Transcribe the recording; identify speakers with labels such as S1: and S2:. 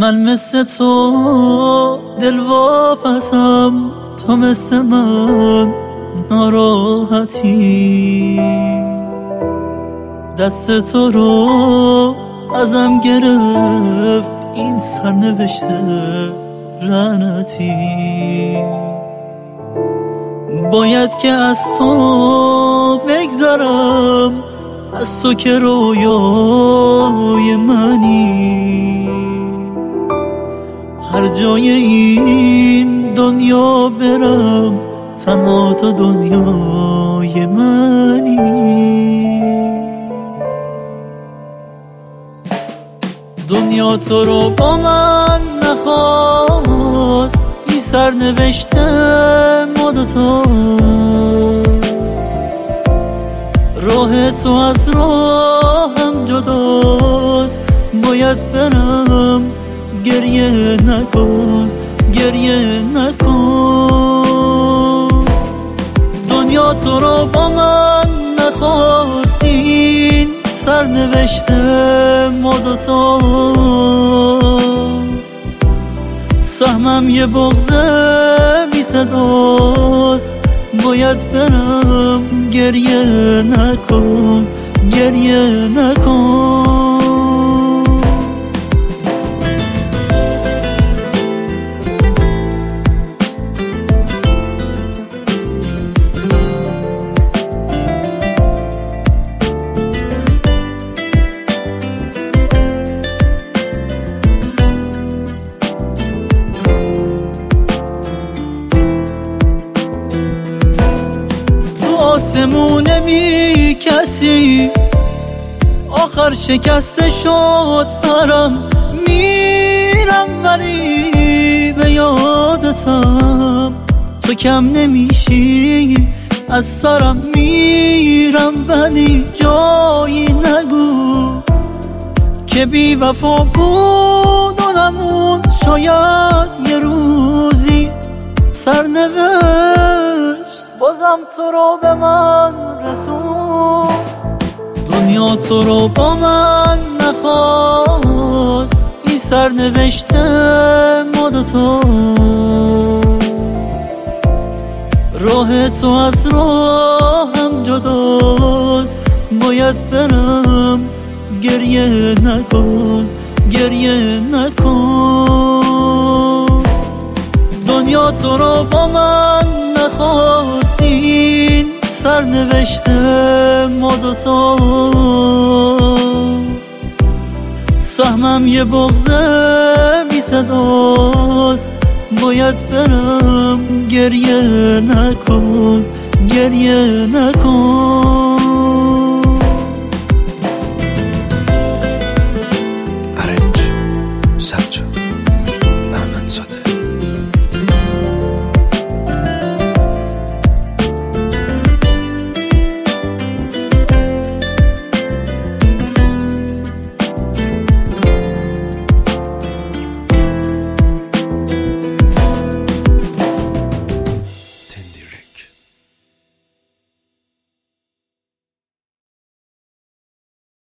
S1: من مثل تو دل واپسم، تو مثل من ناراحتی. دست تو رو ازم گرفت این سرنوشته لعنتی. باید که از تو بگذرم، از تو که رویای منی. هر جای این دنیا برم، تنها تو دنیای منی. دنیا تو رو با من نخواست، این سرنوشته ما دوتا. راه تو از راهم جداست، باید برم. گریه نکن، گریه نکن. دنیا تو رو با من نخواست، این سرنوشته ما دوتاست. سهمم یه بغضه بی صداست، باید برم. گریه نکن، گریه نکن. آسمونه بی کسی آخر شکسته شد پرم. میرم ولی به یادتم، تو کم نمیشی از سرم. میرم ولی جایی نگو که بی وفا بود و نمون. شاید یه روزی سرنوشت بازم تو رو به من رسون. دنیا تو رو با من نخواست، این سرنوشته ما دوتا. راه تو از راهم جداست، باید برم. گریه نکن، گریه نکن. دنیا تو رو با من نخواست، این سرنوشته ما دوتاست. سهمم یه بغضه بی صداست، باید برم. گریه نکن، گریه نکن.